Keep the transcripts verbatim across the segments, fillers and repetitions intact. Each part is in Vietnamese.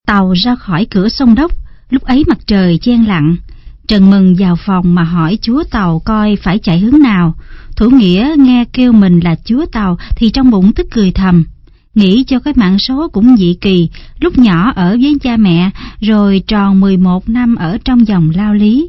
Tàu ra khỏi cửa sông Đốc, lúc ấy mặt trời chen lặng. Trần Mừng vào phòng mà hỏi chúa tàu coi phải chạy hướng nào. Thủ Nghĩa nghe kêu mình là chúa tàu thì trong bụng tức cười thầm, nghĩ cho cái mạng số cũng dị kỳ, lúc nhỏ ở với cha mẹ, rồi tròn mười một năm ở trong dòng lao lý.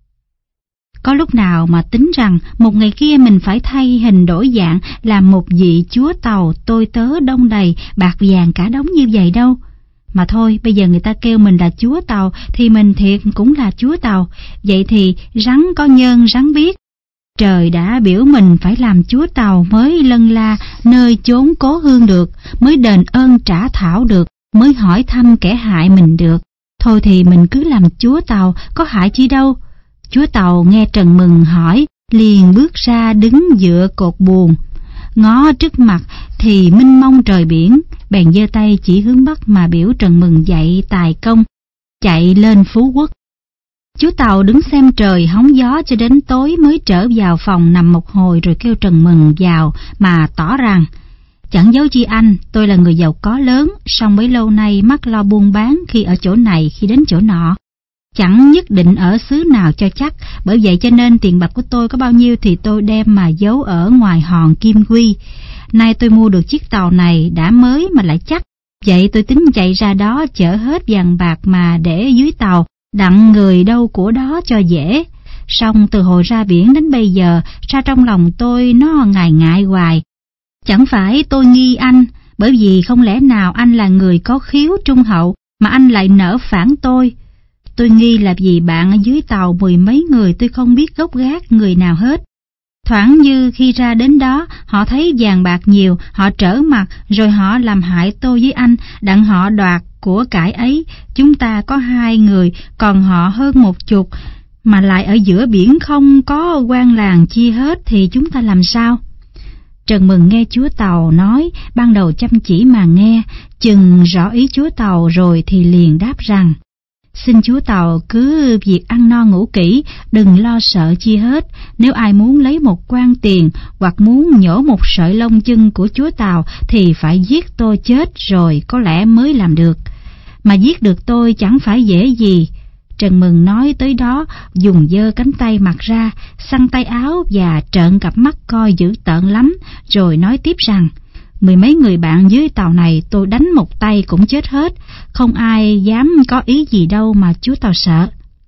Có lúc nào mà tính rằng một ngày kia mình phải thay hình đổi dạng làm một vị chúa tàu tôi tớ đông đầy, bạc vàng cả đống như vậy đâu. Mà thôi, bây giờ người ta kêu mình là chúa tàu thì mình thiệt cũng là chúa tàu. Vậy thì rắn có nhơn rắn biết. Trời đã biểu mình phải làm chúa tàu mới lân la nơi chốn cố hương được, mới đền ơn trả thảo được, mới hỏi thăm kẻ hại mình được. Thôi thì mình cứ làm chúa tàu, có hại chi đâu. Chúa tàu nghe Trần Mừng hỏi, liền bước ra đứng dựa cột buồm, ngó trước mặt thì mênh mông trời biển, bèn giơ tay chỉ hướng bắc mà biểu Trần Mừng dạy tài công, chạy lên Phú Quốc. Chú tàu đứng xem trời hóng gió cho đến tối mới trở vào phòng nằm một hồi rồi kêu Trần Mừng vào mà tỏ rằng, chẳng giấu chi anh, tôi là người giàu có lớn, song bấy lâu nay mắc lo buôn bán, khi ở chỗ này khi đến chỗ nọ, chẳng nhất định ở xứ nào cho chắc, bởi vậy cho nên tiền bạc của tôi có bao nhiêu thì tôi đem mà giấu ở ngoài hòn Kim Quy. Nay tôi mua được chiếc tàu này đã mới mà lại chắc, vậy tôi tính chạy ra đó chở hết vàng bạc mà để dưới tàu, đặng người đâu của đó cho dễ. Song từ hồi ra biển đến bây giờ, ra trong lòng tôi nó ngại ngại hoài. Chẳng phải tôi nghi anh, bởi vì không lẽ nào anh là người có khiếu trung hậu mà anh lại nỡ phản tôi. Tôi nghi là vì bạn ở dưới tàu mười mấy người tôi không biết gốc gác người nào hết. Thoảng như khi ra đến đó, họ thấy vàng bạc nhiều, họ trở mặt, rồi họ làm hại tôi với anh, đặng họ đoạt của cải ấy. Chúng ta có hai người, còn họ hơn một chục, mà lại ở giữa biển không có quan làng chi hết thì chúng ta làm sao? Trần Mừng nghe chúa tàu nói, ban đầu chăm chỉ mà nghe, chừng rõ ý chúa tàu rồi thì liền đáp rằng, xin chúa tàu cứ việc ăn no ngủ kỹ, đừng lo sợ chi hết. Nếu ai muốn lấy một quan tiền hoặc muốn nhổ một sợi lông chân của chúa tàu thì phải giết tôi chết rồi có lẽ mới làm được. Mà giết được tôi chẳng phải dễ gì. Trần Mừng nói tới đó, dùng giơ cánh tay mặt ra, xăng tay áo và trợn cặp mắt coi dữ tợn lắm, rồi nói tiếp rằng, mười mấy người bạn dưới tàu này tôi đánh một tay cũng chết hết, không ai dám có ý gì đâu mà chúa tàu sợ.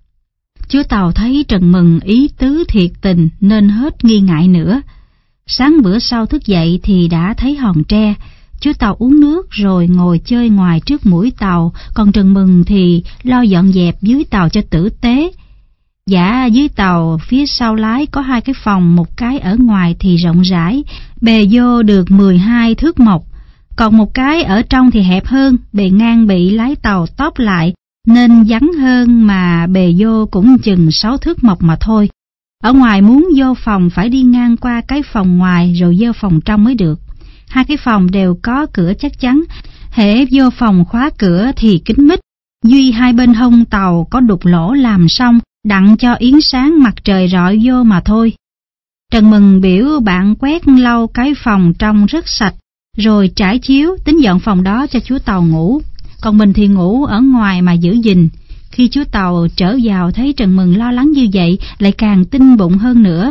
Chúa tàu thấy Trần Mừng ý tứ thiệt tình nên hết nghi ngại nữa. Sáng bữa sau thức dậy thì đã thấy hòn tre. Chúa tàu uống nước rồi ngồi chơi ngoài trước mũi tàu, còn Trần Mừng thì lo dọn dẹp dưới tàu cho tử tế. Dạ, dưới tàu phía sau lái có hai cái phòng, một cái ở ngoài thì rộng rãi, bề vô được mười hai thước mộc, còn một cái ở trong thì hẹp hơn, bề ngang bị lái tàu tóp lại nên vắng hơn, mà bề vô cũng chừng sáu thước mộc mà thôi. Ở ngoài muốn vô phòng phải đi ngang qua cái phòng ngoài rồi vô phòng trong mới được. Hai cái phòng đều có cửa chắc chắn, hễ vô phòng khóa cửa thì kín mít, duy hai bên hông tàu có đục lỗ làm xong, đặng cho yến sáng mặt trời rọi vô mà thôi. Trần Mừng biểu bạn quét lau cái phòng trong rất sạch, rồi trải chiếu tính dọn phòng đó cho chúa tàu ngủ, còn mình thì ngủ ở ngoài mà giữ gìn. Khi chúa tàu trở vào thấy Trần Mừng lo lắng như vậy, lại càng tinh bụng hơn nữa.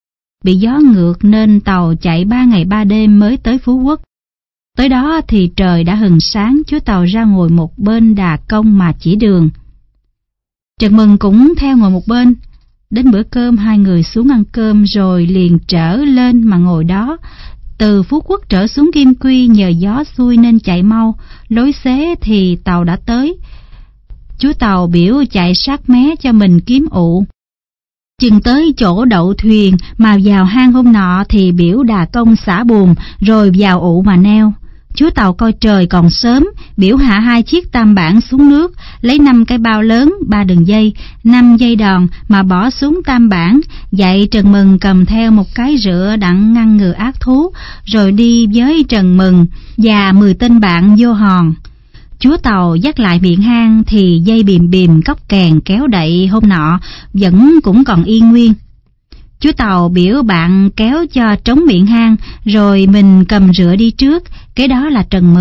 Bị gió ngược nên tàu chạy ba ngày ba đêm mới tới Phú Quốc. Tới đó thì trời đã hừng sáng, chúa tàu ra ngồi một bên đà công mà chỉ đường. Trần Mừng cũng theo ngồi một bên. Đến bữa cơm hai người xuống ăn cơm rồi liền trở lên mà ngồi đó. Từ Phú Quốc trở xuống Kim Quy nhờ gió xuôi nên chạy mau, lối xế thì tàu đã tới. Chú tàu biểu chạy sát mé cho mình kiếm ụ. Chừng tới chỗ đậu thuyền mà vào hang hôm nọ thì biểu đà công xả buồm rồi vào ụ mà neo. Chúa tàu coi trời còn sớm, biểu hạ hai chiếc tam bản xuống nước, lấy năm cái bao lớn, ba đường dây, năm dây đòn mà bỏ xuống tam bản, dạy Trần Mừng cầm theo một cái rựa đặng ngăn ngừa ác thú, rồi đi với Trần Mừng và mười tên bạn vô hòn. Chúa tàu dắt lại miệng hang thì dây bìm bìm cốc kèn kéo đậy hôm nọ vẫn cũng còn y nguyên. Chú tàu biểu bạn kéo cho trống miệng hang, rồi mình cầm rựa đi trước, kế đó là Trần Mừng,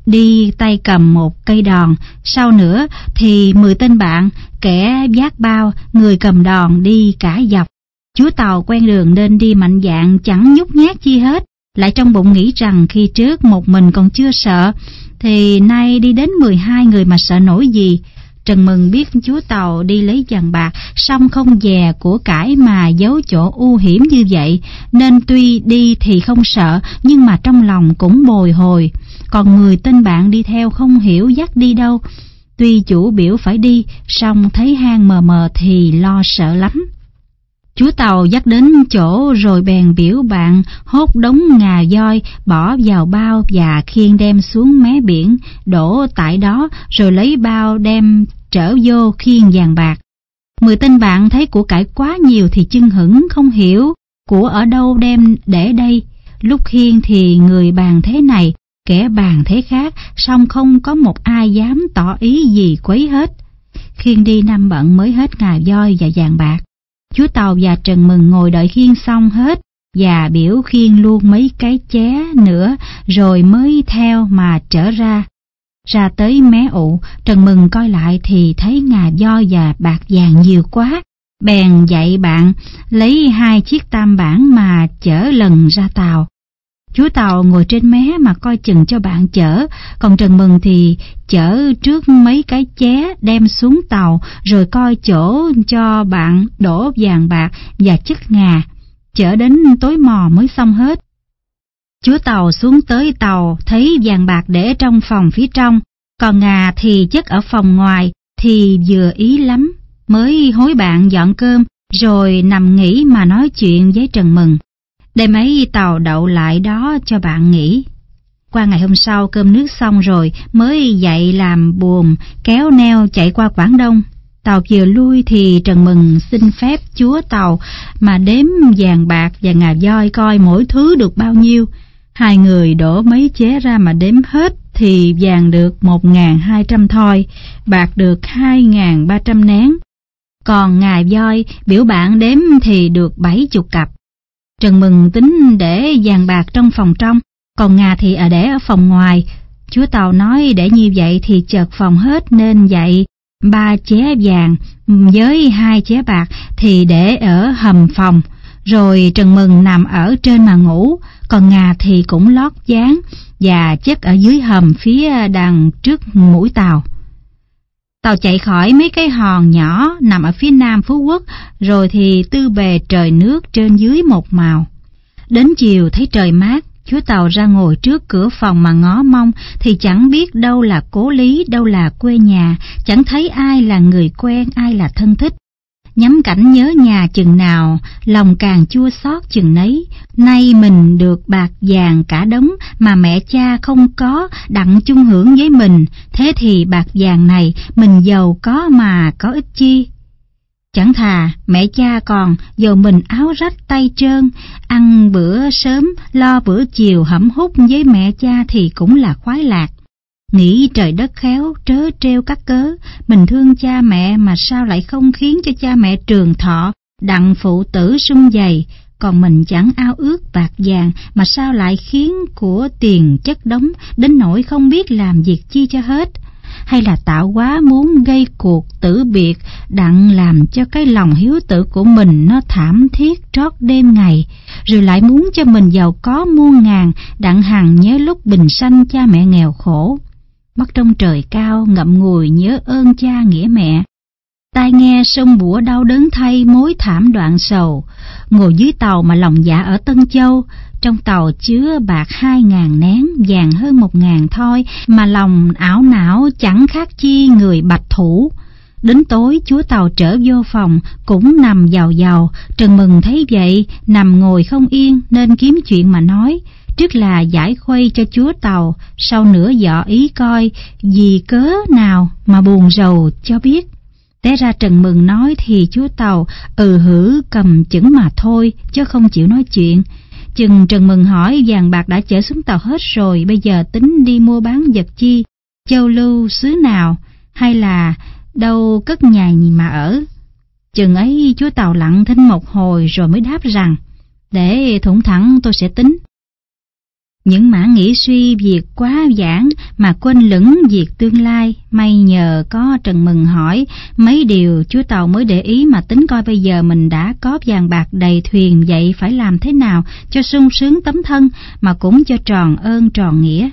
đi tay cầm một cây đòn, sau nữa thì mười tên bạn, kẻ vác bao, người cầm đòn đi cả dọc. Chúa tàu quen đường nên đi mạnh dạn, chẳng nhút nhát chi hết, lại trong bụng nghĩ rằng khi trước một mình còn chưa sợ, thì nay đi đến mười hai người mà sợ nổi gì. Trần Mừng biết chúa tàu đi lấy vàng bạc, song không dè của cải mà giấu chỗ u hiểm như vậy, nên tuy đi thì không sợ, nhưng mà trong lòng cũng bồi hồi. Còn người tên bạn đi theo không hiểu dắt đi đâu. Tuy chủ biểu phải đi, song thấy hang mờ mờ thì lo sợ lắm. Chúa tàu dắt đến chỗ rồi bèn biểu bạn hốt đống ngà voi, bỏ vào bao và khiêng đem xuống mé biển, đổ tại đó, rồi lấy bao đem trở vô khiêng vàng bạc. Mười tên bạn thấy của cải quá nhiều thì chưng hửng, không hiểu của ở đâu đem để đây. Lúc khiêng thì người bàn thế này, kẻ bàn thế khác, song không có một ai dám tỏ ý gì quấy hết. Khiêng đi năm bận mới hết ngà voi và vàng bạc. Chúa tàu và Trần Mừng ngồi đợi khiêng xong hết và biểu khiêng luôn mấy cái ché nữa rồi mới theo mà trở ra. Ra tới mé ụ, Trần Mừng coi lại thì thấy ngà voi và bạc vàng nhiều quá, bèn dạy bạn lấy hai chiếc tam bản mà chở lần ra tàu. Chúa tàu ngồi trên mé mà coi chừng cho bạn chở, còn Trần Mừng thì chở trước mấy cái ché đem xuống tàu, rồi coi chỗ cho bạn đổ vàng bạc và chất ngà, chở đến tối mò mới xong hết. Chúa tàu xuống tới tàu thấy vàng bạc để trong phòng phía trong, còn ngà thì chất ở phòng ngoài, thì vừa ý lắm, mới hối bạn dọn cơm, rồi nằm nghỉ mà nói chuyện với Trần Mừng. Đêm ấy tàu đậu lại đó cho bạn nghỉ. Qua ngày hôm sau cơm nước xong rồi mới dậy làm buồm kéo neo chạy qua Quảng Đông. Tàu vừa lui thì Trần Mừng xin phép chúa tàu mà đếm vàng bạc và ngà voi coi mỗi thứ được bao nhiêu. Hai người đổ mấy ché ra mà đếm hết thì vàng được một ngàn hai trăm thoi, bạc được hai ngàn ba trăm nén. Còn ngà voi biểu bạn đếm thì được bảy chục cặp. Trần Mừng tính để vàng bạc trong phòng trong, còn ngà thì ở để ở phòng ngoài. Chúa tàu nói để như vậy thì chật phòng hết, nên dạy ba ché vàng với hai ché bạc thì để ở hầm phòng, rồi Trần Mừng nằm ở trên mà ngủ, còn ngà thì cũng lót dán và chất ở dưới hầm phía đằng trước mũi tàu. Tàu chạy khỏi mấy cái hòn nhỏ nằm ở phía nam Phú Quốc, rồi thì tư bề trời nước trên dưới một màu. Đến chiều thấy trời mát, chúa tàu ra ngồi trước cửa phòng mà ngó mong, thì chẳng biết đâu là cố lý, đâu là quê nhà, chẳng thấy ai là người quen, ai là thân thích. Nhắm cảnh nhớ nhà chừng nào, lòng càng chua xót chừng nấy. Nay mình được bạc vàng cả đống mà mẹ cha không có, đặng chung hưởng với mình. Thế thì bạc vàng này mình giàu có mà có ích chi? Chẳng thà mẹ cha còn, dầu mình áo rách tay trơn, ăn bữa sớm lo bữa chiều hẩm hút với mẹ cha thì cũng là khoái lạc. Nghĩ trời đất khéo trớ trêu các cớ, mình thương cha mẹ mà sao lại không khiến cho cha mẹ trường thọ, đặng phụ tử sum vầy. Còn mình chẳng ao ước bạc vàng mà sao lại khiến của tiền chất đống, đến nỗi không biết làm việc chi cho hết. Hay là tạo quá muốn gây cuộc tử biệt, đặng làm cho cái lòng hiếu tử của mình nó thảm thiết trót đêm ngày, rồi lại muốn cho mình giàu có muôn ngàn, đặng hằng nhớ lúc bình sanh cha mẹ nghèo khổ. Mắt trong trời cao ngậm ngùi nhớ ơn cha nghĩa mẹ, tai nghe sông bủa đau đớn thay mối thảm đoạn sầu. Ngồi dưới tàu mà lòng dạ ở Tân Châu, trong tàu chứa bạc hai ngàn nén, vàng hơn một ngàn thoi, mà lòng ảo não chẳng khác chi người bạch thủ. Đến tối chúa tàu trở vô phòng, cũng nằm giàu giàu. Trần Mừng thấy vậy, nằm ngồi không yên nên kiếm chuyện mà nói. Trước là giải khuây cho chúa tàu, sau nữa dọ ý coi vì cớ nào mà buồn rầu cho biết. Té ra Trần Mừng nói thì chúa tàu ừ hử cầm chững mà thôi, chứ không chịu nói chuyện. Chừng Trần Mừng hỏi vàng bạc đã chở xuống tàu hết rồi, bây giờ tính đi mua bán vật chi, châu lưu xứ nào, hay là đâu cất nhà mà ở. Chừng ấy chúa tàu lặng thinh một hồi rồi mới đáp rằng, để thủng thẳng tôi sẽ tính. Những mã nghĩ suy việc quá giản mà quên lửng việc tương lai. May nhờ có Trần Mừng hỏi mấy điều, chúa tàu mới để ý mà tính coi bây giờ mình đã có vàng bạc đầy thuyền, vậy phải làm thế nào cho sung sướng tấm thân mà cũng cho tròn ơn tròn nghĩa.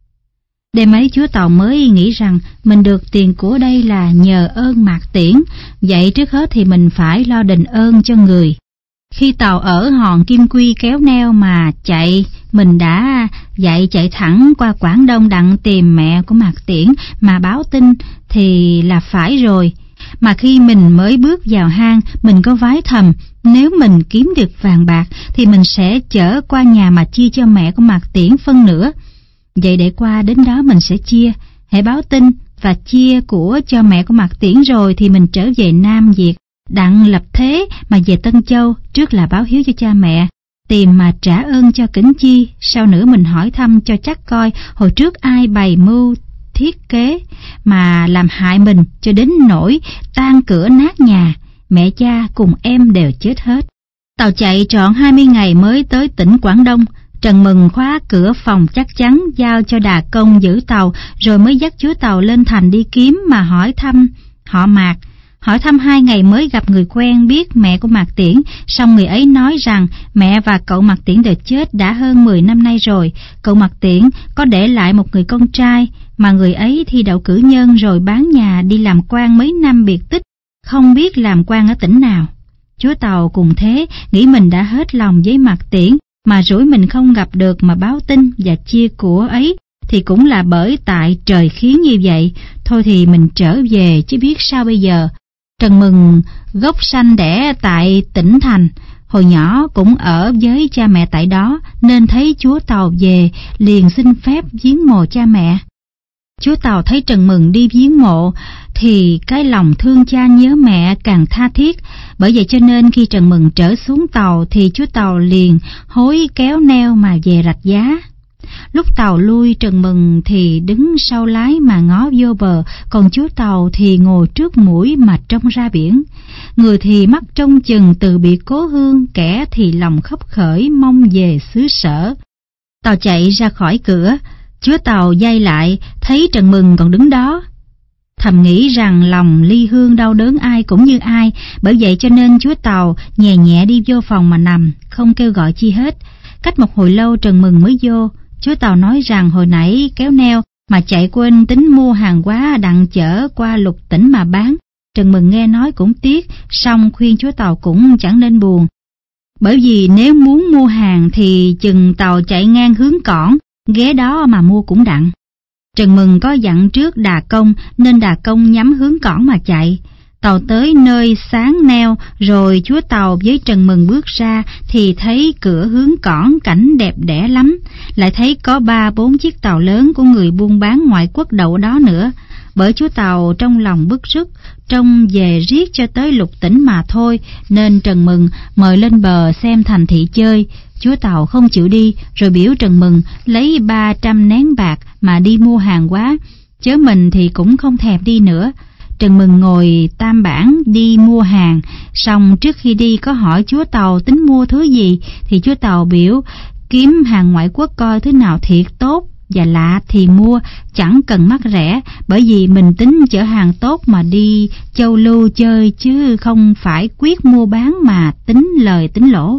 Đêm ấy chúa tàu mới nghĩ rằng mình được tiền của đây là nhờ ơn Mạc Tiễn, vậy trước hết thì mình phải lo đền ơn cho người. Khi tàu ở hòn Kim Quy kéo neo mà chạy, mình đã dậy chạy thẳng qua Quảng Đông đặng tìm mẹ của Mạc Tiễn mà báo tin thì là phải rồi. Mà khi mình mới bước vào hang, mình có vái thầm, nếu mình kiếm được vàng bạc thì mình sẽ chở qua nhà mà chia cho mẹ của Mạc Tiễn phân nửa. Vậy để qua đến đó mình sẽ chia, hãy báo tin và chia của cho mẹ của Mạc Tiễn rồi thì mình trở về Nam Việt, đặng lập thế mà về Tân Châu, trước là báo hiếu cho cha mẹ, tìm mà trả ơn cho Kính Chi, sau nữa mình hỏi thăm cho chắc coi hồi trước ai bày mưu thiết kế mà làm hại mình cho đến nỗi tan cửa nát nhà, mẹ cha cùng em đều chết hết. Tàu chạy trọn hai mươi ngày mới tới tỉnh Quảng Đông. Trần Mừng khóa cửa phòng chắc chắn, giao cho Đà Công giữ tàu, rồi mới dắt chúa tàu lên thành đi kiếm mà hỏi thăm họ Mạc. Hỏi thăm hai ngày mới gặp người quen biết mẹ của Mạc Tiễn, xong người ấy nói rằng mẹ và cậu Mạc Tiễn đều chết đã hơn mười năm nay rồi. Cậu Mạc Tiễn có để lại một người con trai, mà người ấy thi đậu cử nhân rồi bán nhà đi làm quan mấy năm biệt tích, không biết làm quan ở tỉnh nào. Chúa tàu cùng thế nghĩ mình đã hết lòng với Mạc Tiễn, mà rủi mình không gặp được mà báo tin và chia của ấy thì cũng là bởi tại trời khiến như vậy. Thôi thì mình trở về chứ biết sao bây giờ. Trần Mừng gốc sanh đẻ tại tỉnh thành, hồi nhỏ cũng ở với cha mẹ tại đó, nên thấy chúa tàu về liền xin phép viếng mộ cha mẹ. Chúa tàu thấy Trần Mừng đi viếng mộ thì cái lòng thương cha nhớ mẹ càng tha thiết. Bởi vậy cho nên khi Trần Mừng trở xuống tàu thì chúa tàu liền hối kéo neo mà về Rạch Giá. Lúc tàu lui, Trần Mừng thì đứng sau lái mà ngó vô bờ, còn chúa tàu thì ngồi trước mũi mà trông ra biển. Người thì mắt trông chừng từ biệt cố hương, kẻ thì lòng khấp khởi mong về xứ sở. Tàu chạy ra khỏi cửa, chúa tàu dây lại thấy Trần Mừng còn đứng đó, thầm nghĩ rằng lòng ly hương đau đớn ai cũng như ai. Bởi vậy cho nên chúa tàu nhẹ nhẹ đi vô phòng mà nằm, không kêu gọi chi hết. Cách một hồi lâu Trần Mừng mới vô. Chúa tàu nói rằng hồi nãy kéo neo mà chạy quên tính mua hàng hóa đặng chở qua Lục tỉnh mà bán. Trần Mừng nghe nói cũng tiếc, song khuyên chúa tàu cũng chẳng nên buồn, bởi vì nếu muốn mua hàng thì chừng tàu chạy ngang hướng Cỏn, ghé đó mà mua cũng đặng. Trần Mừng có dặn trước Đà Công nên Đà Công nhắm hướng Cỏn mà chạy. Tàu tới nơi sáng neo rồi chúa tàu với Trần Mừng bước ra thì thấy cửa hướng Cỏn cảnh đẹp đẽ lắm, lại thấy có ba bốn chiếc tàu lớn của người buôn bán ngoại quốc đậu đó nữa. Bởi chúa tàu trong lòng bức rứt, trông về riết cho tới Lục tỉnh mà thôi, nên Trần Mừng mời lên bờ xem thành thị chơi. Chúa tàu không chịu đi, rồi biểu Trần Mừng lấy ba trăm nén bạc mà đi mua hàng hóa, chớ mình thì cũng không thèm đi nữa. Trần Mừng ngồi tam bản đi mua hàng, xong trước khi đi có hỏi chúa tàu tính mua thứ gì, thì chúa tàu biểu kiếm hàng ngoại quốc coi thứ nào thiệt tốt và lạ thì mua, chẳng cần mắc rẻ, bởi vì mình tính chở hàng tốt mà đi châu lưu chơi, chứ không phải quyết mua bán mà tính lời tính lỗ.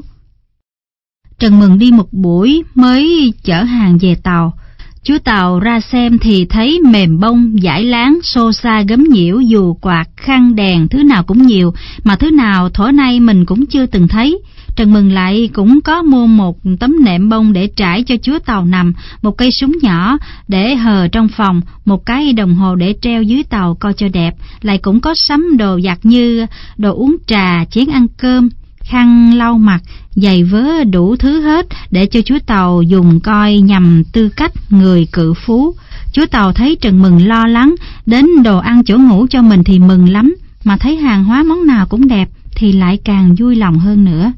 Trần Mừng đi một buổi mới chở hàng về tàu. Chúa tàu ra xem thì thấy mềm bông, dải láng, xô xa gấm nhiễu, dù quạt, khăn đèn, thứ nào cũng nhiều, mà thứ nào thuở nay mình cũng chưa từng thấy. Trần Mừng lại cũng có mua một tấm nệm bông để trải cho chúa tàu nằm, một cây súng nhỏ để hờ trong phòng, một cái đồng hồ để treo dưới tàu coi cho đẹp, lại cũng có sắm đồ giặt như đồ uống trà, chén ăn cơm, khăn lau mặt, giày vớ, đủ thứ hết để cho chúa tàu dùng coi nhằm tư cách người cự phú. Chúa tàu thấy Trần Mừng lo lắng đến đồ ăn chỗ ngủ cho mình thì mừng lắm, mà thấy hàng hóa món nào cũng đẹp thì lại càng vui lòng hơn nữa.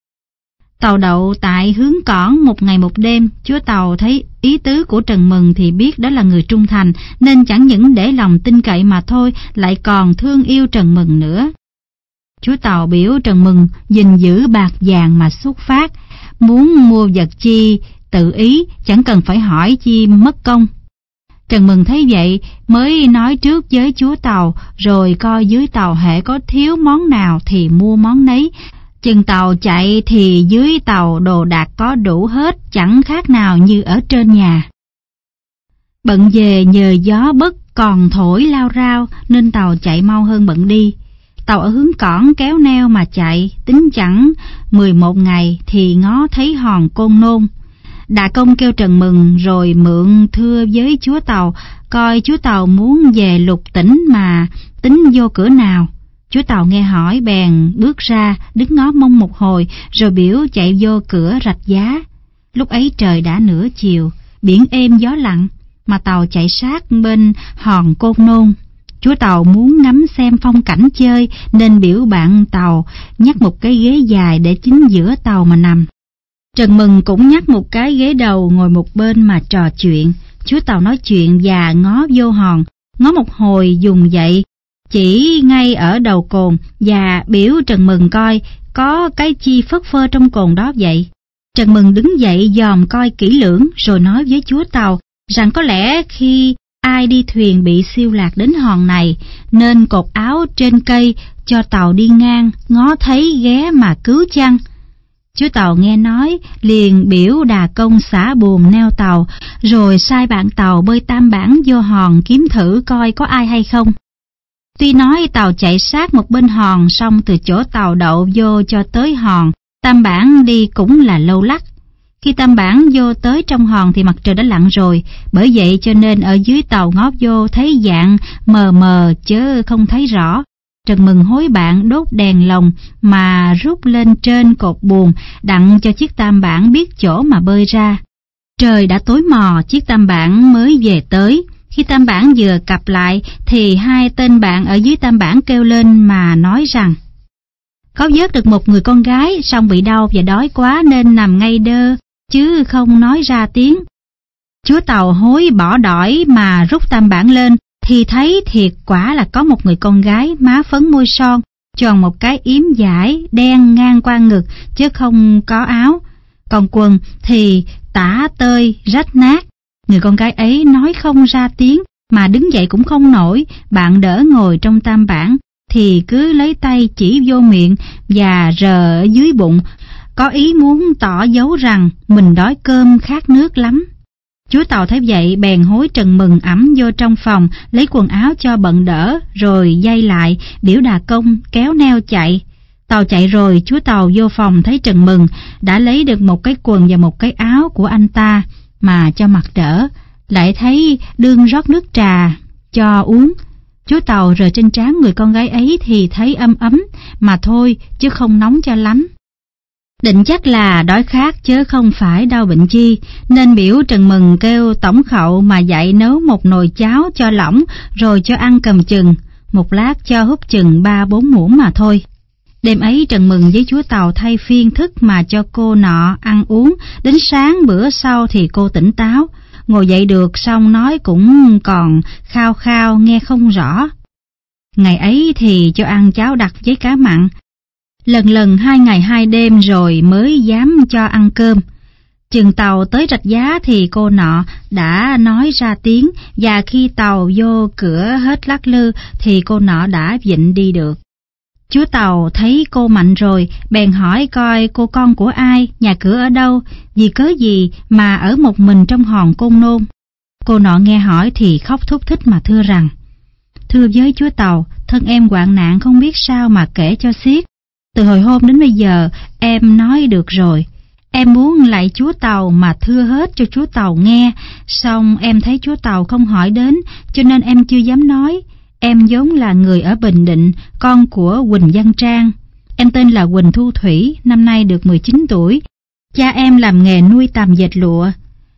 Tàu đậu tại hướng Cỏn một ngày một đêm. Chúa tàu thấy ý tứ của Trần Mừng thì biết đó là người trung thành, nên chẳng những để lòng tin cậy mà thôi, lại còn thương yêu Trần Mừng nữa. Chúa tàu biểu Trần Mừng gìn giữ bạc vàng mà xuất phát, muốn mua vật chi tự ý, chẳng cần phải hỏi chi mất công. Trần Mừng thấy vậy mới nói trước với chúa tàu, rồi coi dưới tàu hễ có thiếu món nào thì mua món nấy. Chừng tàu chạy thì dưới tàu đồ đạc có đủ hết, chẳng khác nào như ở trên nhà. Bận về nhờ gió bất còn thổi lao rao nên tàu chạy mau hơn bận đi. Tàu ở hướng cỏn kéo neo mà chạy, tính chẳng mười một ngày thì ngó thấy hòn Côn Nôn. Đà Công kêu Trần Mừng rồi mượn thưa với chúa tàu, coi chúa tàu muốn về Lục Tỉnh mà tính vô cửa nào. Chúa tàu nghe hỏi bèn bước ra, đứng ngó mông một hồi rồi biểu chạy vô cửa Rạch Giá. Lúc ấy trời đã nửa chiều, biển êm gió lặng, mà tàu chạy sát bên hòn Côn Nôn. Chúa tàu muốn ngắm xem phong cảnh chơi nên biểu bạn tàu nhắc một cái ghế dài để chính giữa tàu mà nằm. Trần Mừng cũng nhắc một cái ghế đầu ngồi một bên mà trò chuyện. Chúa tàu nói chuyện và ngó vô hòn, ngó một hồi dùng dậy, chỉ ngay ở đầu cồn và biểu Trần Mừng coi có cái chi phất phơ trong cồn đó vậy. Trần Mừng đứng dậy dòm coi kỹ lưỡng rồi nói với chúa tàu rằng có lẽ khi ai đi thuyền bị siêu lạc đến hòn này nên cột áo trên cây cho tàu đi ngang ngó thấy ghé mà cứu chăng. Chúa tàu nghe nói liền biểu Đà Công xả buồm neo tàu, rồi sai bạn tàu bơi tam bản vô hòn kiếm thử coi có ai hay không. Tuy nói tàu chạy sát một bên hòn, xong từ chỗ tàu đậu vô cho tới hòn, tam bản đi cũng là lâu lắc. Khi tam bản vô tới trong hòn thì mặt trời đã lặn rồi, bởi vậy cho nên ở dưới tàu ngó vô thấy dạng mờ mờ chứ không thấy rõ. Trần Mừng hối bạn đốt đèn lồng mà rút lên trên cột buồm, đặng cho chiếc tam bản biết chỗ mà bơi ra. Trời đã tối mò, chiếc tam bản mới về tới. Khi tam bản vừa cặp lại thì hai tên bạn ở dưới tam bản kêu lên mà nói rằng có vớt được một người con gái, song bị đau và đói quá nên nằm ngay đơ chứ không nói ra tiếng. Chúa tàu hối bỏ đỏi mà rút tam bản lên thì thấy thiệt quả là có một người con gái, má phấn môi son, tròn một cái yếm dải đen ngang qua ngực chứ không có áo, còn quần thì tả tơi rách nát. Người con gái ấy nói không ra tiếng mà đứng dậy cũng không nổi. Bạn đỡ ngồi trong tam bản thì cứ lấy tay chỉ vô miệng và rờ ở dưới bụng, có ý muốn tỏ dấu rằng mình đói cơm khát nước lắm. Chúa tàu thấy vậy bèn hối Trần Mừng ẵm vô trong phòng lấy quần áo cho bận đỡ, rồi dây lại biểu Đà Công kéo neo chạy. Tàu chạy rồi, chúa tàu vô phòng thấy Trần Mừng đã lấy được một cái quần và một cái áo của anh ta mà cho mặc đỡ, lại thấy đương rót nước trà cho uống. Chúa tàu rờ trên trán người con gái ấy thì thấy ấm ấm mà thôi chứ không nóng cho lắm. Định chắc là đói khát chứ không phải đau bệnh chi, nên biểu Trần Mừng kêu tổng khậu mà dạy nấu một nồi cháo cho lỏng rồi cho ăn cầm chừng, một lát cho húp chừng ba bốn muỗng mà thôi. Đêm ấy Trần Mừng với chúa tàu thay phiên thức mà cho cô nọ ăn uống, đến sáng bữa sau thì cô tỉnh táo, ngồi dậy được xong nói cũng còn khao khao nghe không rõ. Ngày ấy thì cho ăn cháo đặc với cá mặn, lần lần hai ngày hai đêm rồi mới dám cho ăn cơm. Chừng tàu tới Rạch Giá thì cô nọ đã nói ra tiếng, và khi tàu vô cửa hết lắc lư thì cô nọ đã vịnh đi được. Chúa tàu thấy cô mạnh rồi, bèn hỏi coi cô con của ai, nhà cửa ở đâu, vì cớ gì mà ở một mình trong hòn Côn Nôn. Cô nọ nghe hỏi thì khóc thúc thích mà thưa rằng: thưa với chúa tàu, thân em hoạn nạn không biết sao mà kể cho xiết. Từ hồi hôm đến bây giờ em nói được rồi. Em muốn lạy chúa tàu mà thưa hết cho chúa tàu nghe, xong em thấy chúa tàu không hỏi đến cho nên em chưa dám nói. Em vốn là người ở Bình Định, con của Huỳnh Văn Trang. Em tên là Huỳnh Thu Thủy, năm nay được mười chín tuổi. Cha em làm nghề nuôi tằm dệt lụa,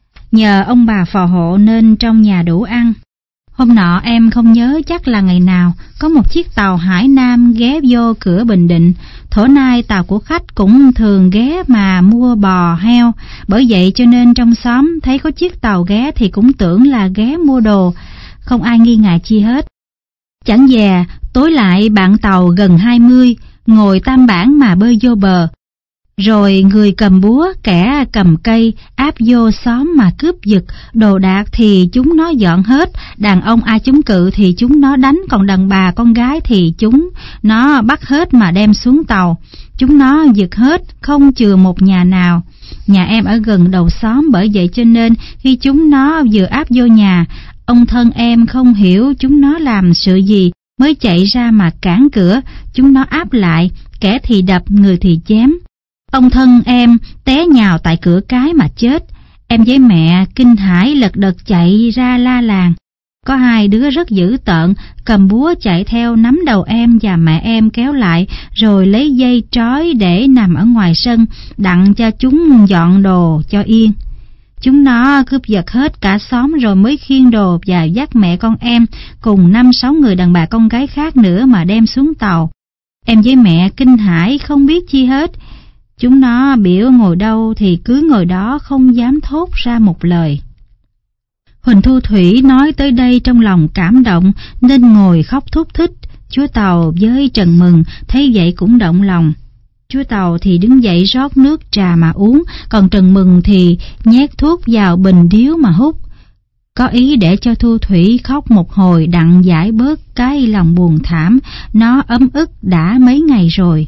nhờ ông bà phò hộ nên trong nhà đủ ăn. Hôm nọ em không nhớ chắc là ngày nào, có một chiếc tàu Hải Nam ghé vô cửa Bình Định. Thổ nay tàu của khách cũng thường ghé mà mua bò, heo, bởi vậy cho nên trong xóm thấy có chiếc tàu ghé thì cũng tưởng là ghé mua đồ, không ai nghi ngại chi hết. Chẳng dè, tối lại bạn tàu gần hai mươi, ngồi tam bản mà bơi vô bờ. Rồi người cầm búa, kẻ cầm cây áp vô xóm mà cướp giật, đồ đạc thì chúng nó dọn hết, đàn ông ai chống cự thì chúng nó đánh, còn đàn bà con gái thì chúng nó bắt hết mà đem xuống tàu. Chúng nó giật hết, không chừa một nhà nào. Nhà em ở gần đầu xóm, bởi vậy cho nên khi chúng nó vừa áp vô nhà, ông thân em không hiểu chúng nó làm sự gì, mới chạy ra mà cản cửa. Chúng nó áp lại, kẻ thì đập, người thì chém. Ông thân em té nhào tại cửa cái mà chết. Em với mẹ kinh hãi lật đật chạy ra la làng. Có hai đứa rất dữ tợn, cầm búa chạy theo nắm đầu em và mẹ em kéo lại, rồi lấy dây trói để nằm ở ngoài sân, đặng cho chúng dọn đồ cho yên. Chúng nó cướp giật hết cả xóm rồi mới khiêng đồ và dắt mẹ con em cùng năm sáu người đàn bà con gái khác nữa mà đem xuống tàu. Em với mẹ kinh hãi không biết chi hết. Chúng nó biểu ngồi đâu thì cứ ngồi đó, không dám thốt ra một lời. Huỳnh Thu Thủy nói tới đây trong lòng cảm động nên ngồi khóc thút thít. Chúa Tàu với Trần Mừng thấy vậy cũng động lòng. Chúa Tàu thì đứng dậy rót nước trà mà uống, còn Trần Mừng thì nhét thuốc vào bình điếu mà hút. Có ý để cho Thu Thủy khóc một hồi đặng giải bớt cái lòng buồn thảm, nó ấm ức đã mấy ngày rồi.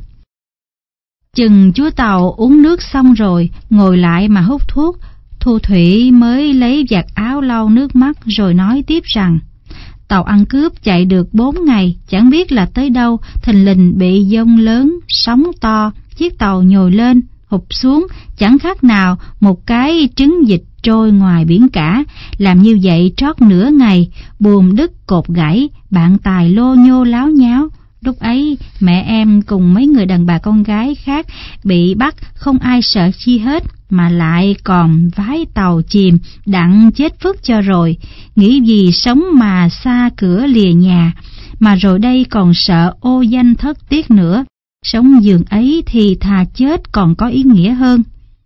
Chừng chúa Tàu uống nước xong rồi, ngồi lại mà hút thuốc, Thu Thủy mới lấy vạt áo lau nước mắt rồi nói tiếp rằng tàu ăn cướp chạy được bốn ngày, chẳng biết là tới đâu, thình lình bị giông lớn, sóng to, chiếc tàu nhồi lên, hụp xuống, chẳng khác nào một cái trứng vịt trôi ngoài biển cả. Làm như vậy trót nửa ngày, buồm đứt cột gãy, bạn tài lô nhô láo nháo. Lúc ấy mẹ em cùng mấy người đàn bà con gái khác bị bắt, không ai sợ chi hết, mà lại còn vái tàu chìm đặng chết phức cho rồi. Nghĩ gì sống mà xa cửa lìa nhà, mà rồi đây còn sợ ô danh thất tiếc nữa. Sống giường ấy thì thà chết còn có ý nghĩa hơn.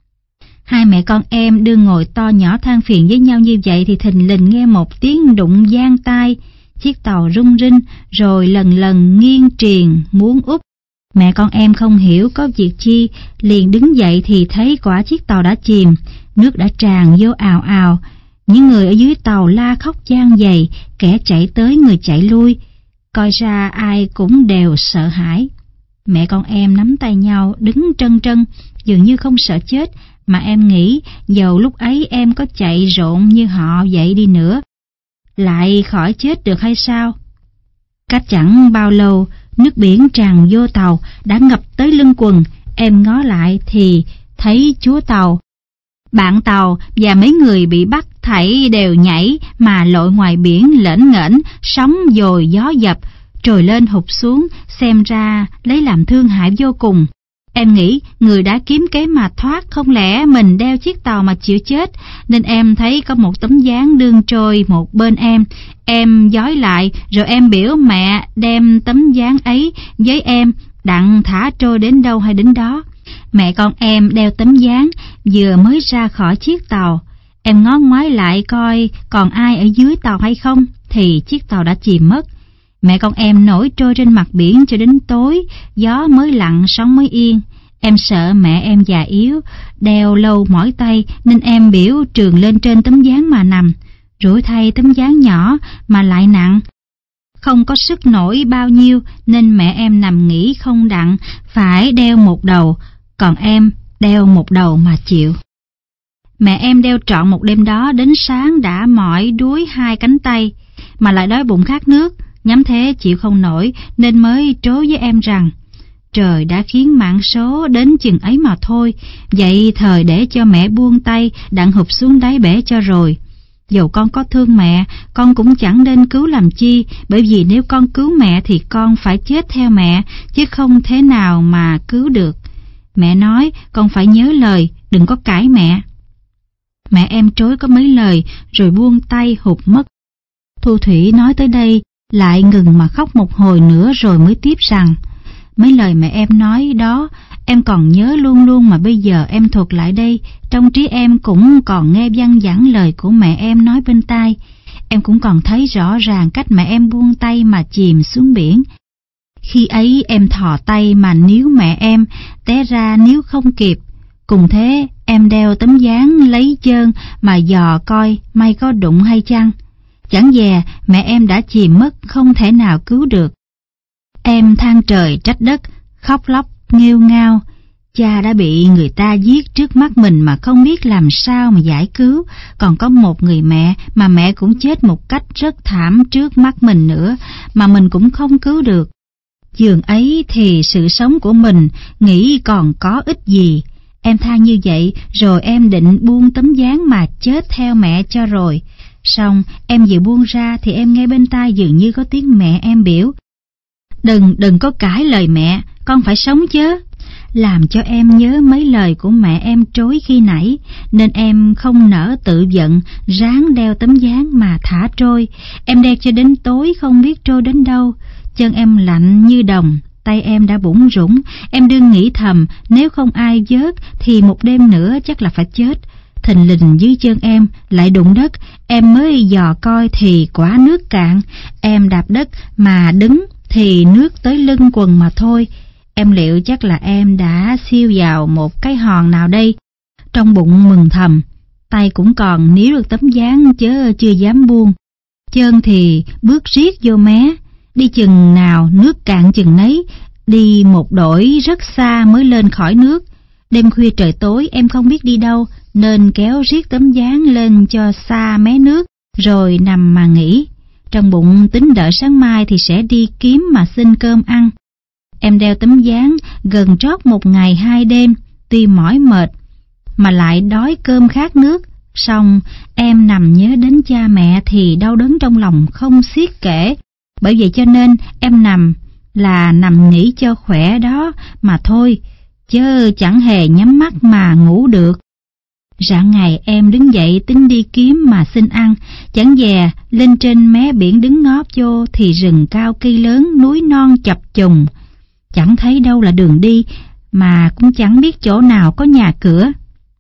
Hai mẹ con em đương ngồi to nhỏ than phiền với nhau như vậy thì thình lình nghe một tiếng đụng vang tai. Chiếc tàu rung rinh rồi lần lần nghiêng triền muốn úp. Mẹ con em không hiểu có việc chi, liền đứng dậy thì thấy quả chiếc tàu đã chìm, nước đã tràn vô ào ào. Những người ở dưới tàu la khóc gian dày, kẻ chạy tới người chạy lui. Coi ra ai cũng đều sợ hãi. Mẹ con em nắm tay nhau đứng trân trân, dường như không sợ chết, mà em nghĩ dầu lúc ấy em có chạy rộn như họ vậy đi nữa, lại khỏi chết được hay sao? Cách chẳng bao lâu, nước biển tràn vô tàu đã ngập tới lưng quần. Em ngó lại thì thấy chúa tàu, bạn tàu và mấy người bị bắt thảy đều nhảy mà lội ngoài biển lởn ngởn, sóng dồi gió dập, trồi lên hụt xuống, xem ra lấy làm thương hại vô cùng. Em nghĩ người đã kiếm kế mà thoát, không lẽ mình đeo chiếc tàu mà chịu chết, nên em thấy có một tấm ván đương trôi một bên em. Em dói lại, rồi em biểu mẹ đem tấm ván ấy với em, đặng thả trôi đến đâu hay đến đó. Mẹ con em đeo tấm ván, vừa mới ra khỏi chiếc tàu. Em ngó ngoái lại coi còn ai ở dưới tàu hay không, thì chiếc tàu đã chìm mất. Mẹ con em nổi trôi trên mặt biển cho đến tối, gió mới lặng, sóng mới yên. Em sợ mẹ em già yếu, đeo lâu mỏi tay, nên em biểu trường lên trên tấm ván mà nằm. Rủi thay tấm ván nhỏ mà lại nặng, không có sức nổi bao nhiêu, nên mẹ em nằm nghỉ không đặng, phải đeo một đầu, còn em đeo một đầu mà chịu. Mẹ em đeo trọn một đêm đó, đến sáng đã mỏi đuối hai cánh tay, mà lại đói bụng khát nước. Nhắm thế chịu không nổi nên mới trố với em rằng trời đã khiến mạng số đến chừng ấy mà thôi, vậy thời để cho mẹ buông tay đặng hụp xuống đáy bể cho rồi. Dầu con có thương mẹ, con cũng chẳng nên cứu làm chi, bởi vì nếu con cứu mẹ thì con phải chết theo mẹ, chứ không thế nào mà cứu được. Mẹ nói con phải nhớ lời, đừng có cãi mẹ. Mẹ em trối có mấy lời rồi buông tay hụt mất. Thu Thủy nói tới đây lại ngừng mà khóc một hồi nữa rồi mới tiếp rằng mấy lời mẹ em nói đó em còn nhớ luôn luôn, mà bây giờ em thuật lại đây, trong trí em cũng còn nghe văng vẳng lời của mẹ em nói bên tai. Em cũng còn thấy rõ ràng cách mẹ em buông tay mà chìm xuống biển. Khi ấy em thò tay mà níu mẹ em, té ra níu không kịp. Cùng thế em đeo tấm dáng lấy chơn mà dò coi may có đụng hay chăng. Chẳng dè mẹ em đã chìm mất, không thể nào cứu được. Em than trời trách đất, khóc lóc nghêu ngao. Cha đã bị người ta giết trước mắt mình mà không biết làm sao mà giải cứu. Còn có một người mẹ mà mẹ cũng chết một cách rất thảm trước mắt mình nữa, mà mình cũng không cứu được. Dường ấy thì sự sống của mình nghĩ còn có ích gì. Em than như vậy rồi em định buông tấm dáng mà chết theo mẹ cho rồi. Xong em vừa buông ra thì em nghe bên tai dường như có tiếng mẹ em biểu: Đừng, đừng có cãi lời mẹ, con phải sống chứ. Làm cho em nhớ mấy lời của mẹ em trối khi nãy, nên em không nỡ tự giận, ráng đeo tấm dáng mà thả trôi. Em đeo cho đến tối không biết trôi đến đâu. Chân em lạnh như đồng, tay em đã bủn rủn. Em đương nghĩ thầm, nếu không ai vớt thì một đêm nữa chắc là phải chết. Thình lình dưới chân em lại đụng đất, em mới dò coi thì quả nước cạn. Em đạp đất mà đứng thì nước tới lưng quần mà thôi. Em liệu chắc là em đã siêu vào một cái hòn nào đây. Trong bụng mừng thầm, tay cũng còn níu được tấm dáng chớ chưa dám buông. Chân thì bước riết vô mé, đi chừng nào nước cạn chừng nấy, đi một đổi rất xa mới lên khỏi nước. Đêm khuya trời tối em không biết đi đâu, nên kéo riết tấm dáng lên cho xa mé nước, rồi nằm mà nghỉ. Trong bụng tính đợi sáng mai thì sẽ đi kiếm mà xin cơm ăn. Em đeo tấm dáng gần trót một ngày hai đêm, tuy mỏi mệt mà lại đói cơm khát nước. Xong em nằm nhớ đến cha mẹ thì đau đớn trong lòng không xiết kể. Bởi vậy cho nên em nằm là nằm nghỉ cho khỏe đó mà thôi, chứ chẳng hề nhắm mắt mà ngủ được. Rạng ngày em đứng dậy tính đi kiếm mà xin ăn. Chẳng dè lên trên mé biển đứng ngó vô thì rừng cao cây lớn, núi non chập trùng. Chẳng thấy đâu là đường đi, mà cũng chẳng biết chỗ nào có nhà cửa.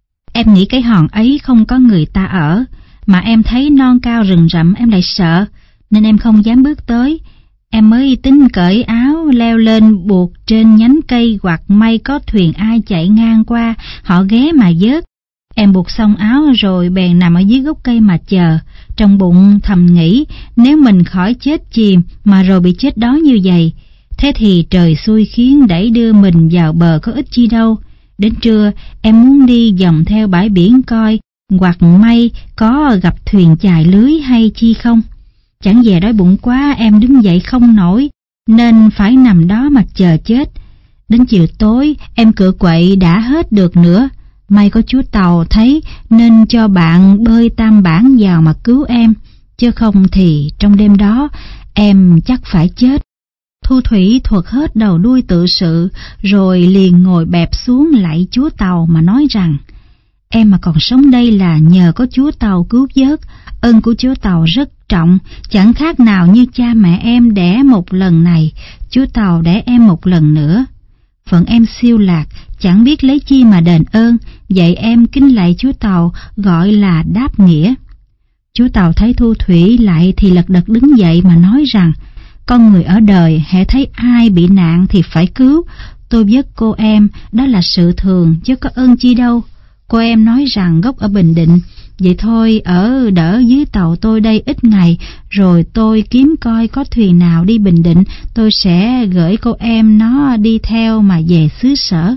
Em nghĩ cái hòn ấy không có người ta ở, mà em thấy non cao rừng rậm em lại sợ, nên em không dám bước tới. Em mới tính cởi áo leo lên buộc trên nhánh cây, hoặc may có thuyền ai chạy ngang qua, họ ghé mà vớt. Em buộc xong áo rồi bèn nằm ở dưới gốc cây mà chờ. Trong bụng thầm nghĩ, nếu mình khỏi chết chìm mà rồi bị chết đói như vậy, thế thì trời xui khiến đẩy đưa mình vào bờ có ích chi đâu. Đến trưa em muốn đi vòng theo bãi biển coi, hoặc may có gặp thuyền chài lưới hay chi không. Chẳng dè đói bụng quá em đứng dậy không nổi, nên phải nằm đó mà chờ chết. Đến chiều tối em cựa quậy đã hết được nữa. May có chú Tàu thấy nên cho bạn bơi tam bản vào mà cứu em, chứ không thì trong đêm đó em chắc phải chết. Thu Thủy thuật hết đầu đuôi tự sự, rồi liền ngồi bẹp xuống lạy chúa Tàu mà nói rằng: Em mà còn sống đây là nhờ có chúa Tàu cứu vớt. Ơn của chúa Tàu rất trọng, chẳng khác nào như cha mẹ em đẻ một lần này, chúa Tàu đẻ em một lần nữa. Phận em siêu lạc, chẳng biết lấy chi mà đền ơn, vậy em kính lạy chúa Tàu, gọi là đáp nghĩa. Chúa Tàu thấy Thu Thủy lại thì lật đật đứng dậy mà nói rằng: Con người ở đời hễ thấy ai bị nạn thì phải cứu. Tôi vớt cô em, đó là sự thường chứ có ơn chi đâu. Cô em nói rằng gốc ở Bình Định, vậy thôi ở đỡ dưới tàu tôi đây ít ngày, rồi tôi kiếm coi có thuyền nào đi Bình Định, tôi sẽ gửi cô em nó đi theo mà về xứ sở.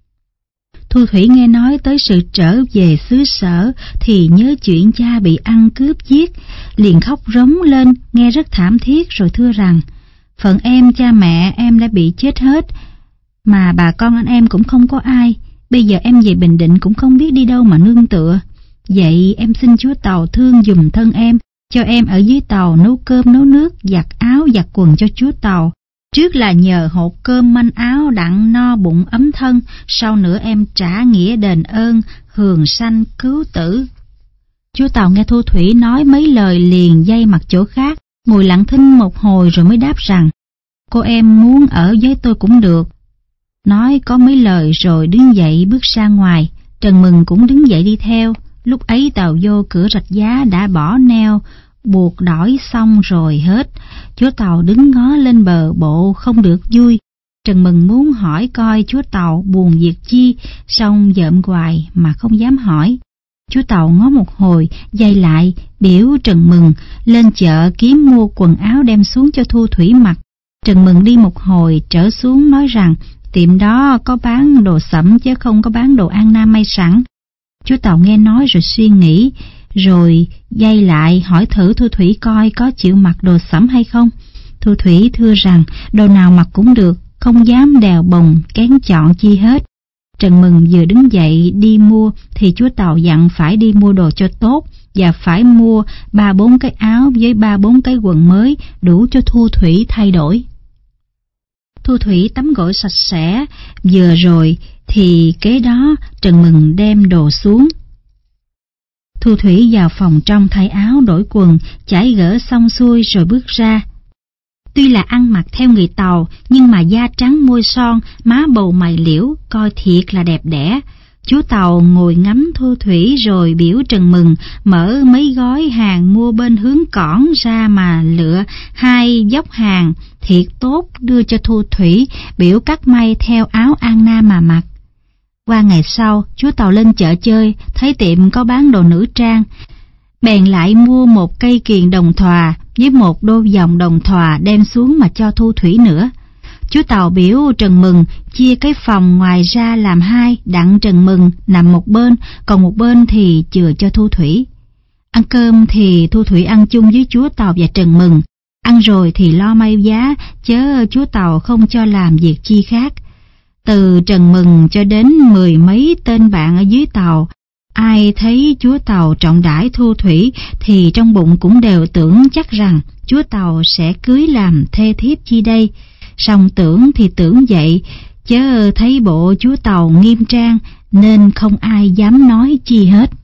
Thu Thủy nghe nói tới sự trở về xứ sở thì nhớ chuyện cha bị ăn cướp giết, liền khóc rống lên nghe rất thảm thiết, rồi thưa rằng: Phận em cha mẹ em đã bị chết hết, mà bà con anh em cũng không có ai. Bây giờ em về Bình Định cũng không biết đi đâu mà nương tựa. Vậy em xin chúa Tàu thương dùm thân em, cho em ở dưới tàu nấu cơm nấu nước, giặt áo giặt quần cho chúa Tàu. Trước là nhờ hột cơm manh áo đặng no bụng ấm thân, sau nữa em trả nghĩa đền ơn hường sanh cứu tử. Chúa Tàu nghe Thu Thủy nói mấy lời liền dây mặt chỗ khác, ngồi lặng thinh một hồi rồi mới đáp rằng: Cô em muốn ở với tôi cũng được. Nói có mấy lời rồi đứng dậy bước ra ngoài. Trần Mừng cũng đứng dậy đi theo. Lúc ấy tàu vô cửa rạch giá đã bỏ neo, buộc đỏi xong rồi hết. Chúa tàu đứng ngó lên bờ bộ không được vui. Trần Mừng muốn hỏi coi chúa tàu buồn việc chi, song dợm hoài mà không dám hỏi. Chúa tàu ngó một hồi, dây lại, biểu Trần Mừng lên chợ kiếm mua quần áo đem xuống cho Thu Thủy mặc. Trần Mừng đi một hồi trở xuống nói rằng tiệm đó có bán đồ sẫm chứ không có bán đồ An Nam may sẵn. Chúa tàu nghe nói rồi suy nghĩ, rồi dây lại hỏi thử Thu Thủy coi có chịu mặc đồ sẫm hay không. Thu Thủy thưa rằng đồ nào mặc cũng được, không dám đèo bồng kén chọn chi hết. Trần Mừng vừa đứng dậy đi mua thì chúa tàu dặn phải đi mua đồ cho tốt và phải mua ba bốn cái áo với ba bốn cái quần mới đủ cho Thu Thủy thay đổi. Thu Thủy tắm gội sạch sẽ vừa rồi thì kế đó Trần Mừng đem đồ xuống. Thu Thủy vào phòng trong thay áo đổi quần, chải gỡ xong xuôi rồi bước ra. Tuy là ăn mặc theo người Tàu, nhưng mà da trắng môi son, má bầu mày liễu, coi thiệt là đẹp đẽ. Chú Tàu ngồi ngắm Thu Thủy rồi biểu Trần Mừng mở mấy gói hàng mua bên hướng cỏn ra mà lựa hai dốc hàng thiệt tốt đưa cho Thu Thủy, biểu cắt may theo áo An Nam mà mặc. Qua ngày sau, chú Tàu lên chợ chơi, thấy tiệm có bán đồ nữ trang, bèn lại mua một cây kiền đồng thòa với một đôi vòng đồng thòa đem xuống mà cho Thu Thủy nữa. Chú Tàu biểu Trần Mừng chia cái phòng ngoài ra làm hai, đặng Trần Mừng nằm một bên, còn một bên thì chừa cho Thu Thủy. Ăn cơm thì Thu Thủy ăn chung với chúa Tàu và Trần Mừng. Ăn rồi thì lo may giá, chớ chúa Tàu không cho làm việc chi khác. Từ Trần Mừng cho đến mười mấy tên bạn ở dưới tàu, ai thấy chúa Tàu trọng đãi Thu Thủy thì trong bụng cũng đều tưởng chắc rằng chúa Tàu sẽ cưới làm thê thiếp chi đây. Song tưởng thì tưởng vậy, chớ thấy bộ chúa Tàu nghiêm trang nên không ai dám nói chi hết.